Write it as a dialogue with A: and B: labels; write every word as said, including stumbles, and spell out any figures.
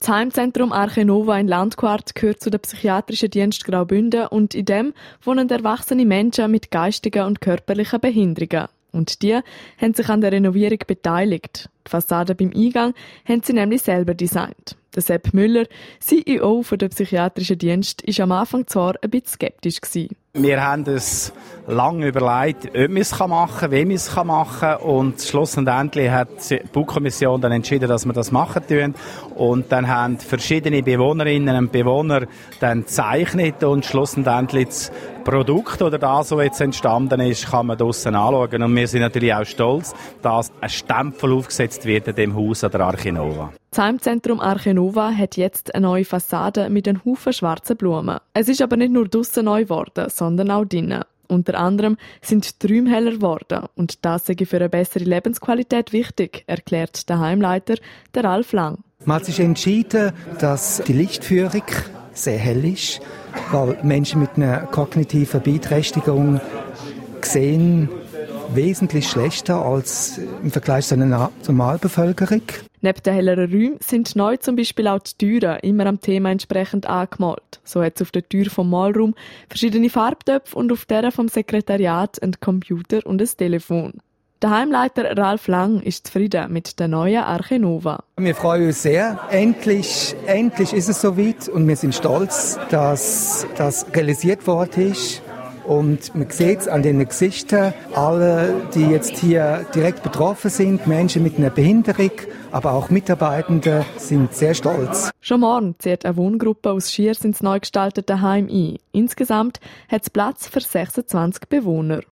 A: Das Heimzentrum Arche Nova in Landquart gehört zu den psychiatrischen Dienst Graubünden und in dem wohnen erwachsene Menschen mit geistigen und körperlichen Behinderungen. Und die haben sich an der Renovierung beteiligt. Die Fassade beim Eingang haben sie nämlich selber designt. Der Sepp Müller, C E O der psychiatrischen Dienst, war am Anfang zwar ein bisschen skeptisch gewesen.
B: Wir haben uns lange überlegt, ob wir es machen können, wie wir es machen können. Und schlussendlich hat die Baukommission dann entschieden, dass wir das machen tun. Und dann haben verschiedene Bewohnerinnen und Bewohner dann gezeichnet und schlussendlich das Produkt oder das, was jetzt entstanden ist, kann man draussen anschauen. Und wir sind natürlich auch stolz, dass ein Stempel aufgesetzt wird in dem Haus an der Arche Nova.
A: Das Heimzentrum Arche Nova hat jetzt eine neue Fassade mit einem Haufen schwarzen Blumen. Es ist aber nicht nur draussen neu geworden, sondern auch drinnen. Unter anderem sind die Räume heller geworden und das sei für eine bessere Lebensqualität wichtig, erklärt der Heimleiter, der Ralf Lang.
C: Man hat sich entschieden, dass die Lichtführung sehr hell ist, weil Menschen mit einer kognitiven Beeinträchtigung sehen wesentlich schlechter als im Vergleich zu einer Normalbevölkerung.
A: Neben den helleren Räumen sind neu zum Beispiel auch die Türen immer am Thema entsprechend angemalt. So hat es auf der Tür vom Malraum verschiedene Farbtöpfe und auf der vom Sekretariat ein Computer und ein Telefon. Der Heimleiter Ralf Lang ist zufrieden mit der neuen Arche Nova.
C: Wir freuen uns sehr. Endlich, endlich ist es soweit und wir sind stolz, dass das realisiert worden ist. Und man sieht es an den Gesichtern, alle, die jetzt hier direkt betroffen sind, Menschen mit einer Behinderung, aber auch Mitarbeitende, sind sehr stolz.
A: Schon morgen zieht eine Wohngruppe aus Schiers ins neu gestaltete Heim ein. Insgesamt hat es Platz für sechsundzwanzig Bewohner.